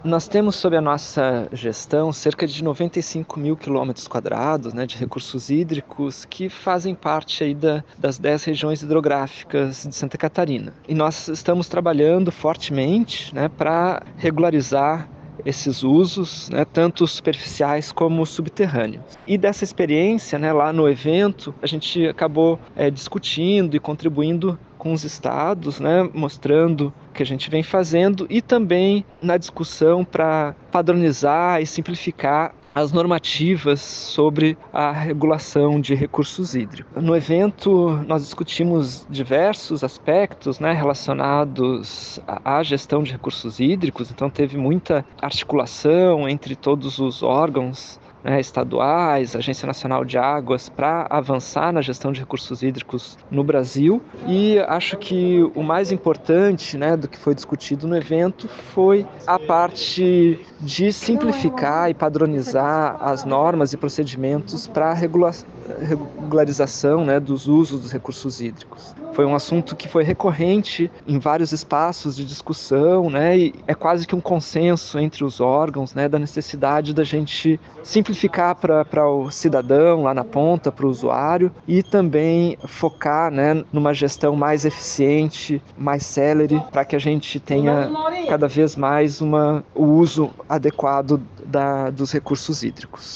Nós temos sob a nossa gestão cerca de 95 mil quilômetros quadrados, né, de recursos hídricos que fazem parte aí das 10 regiões hidrográficas de Santa Catarina. E nós estamos trabalhando fortemente, né, para regularizar esses usos, né, tanto superficiais como subterrâneos. E dessa experiência, né, lá no evento, a gente acabou discutindo e contribuindo com os estados, né, mostrando o que a gente vem fazendo e também na discussão para padronizar e simplificar as normativas sobre a regulação de recursos hídricos. No evento, nós discutimos diversos aspectos, né, relacionados à gestão de recursos hídricos, então teve muita articulação entre todos os órgãos, né, estaduais, Agência Nacional de Águas, para avançar na gestão de recursos hídricos no Brasil. E acho que o mais importante, né, do que foi discutido no evento foi a parte de simplificar e padronizar as normas e procedimentos para a regularização, né, dos usos dos recursos hídricos. Foi um assunto que foi recorrente em vários espaços de discussão, né, e é quase que um consenso entre os órgãos, né, da necessidade da gente simplificar para o cidadão lá na ponta, para o usuário, e também focar, né, numa gestão mais eficiente, mais célere, para que a gente tenha cada vez mais o uso adequado dos recursos hídricos.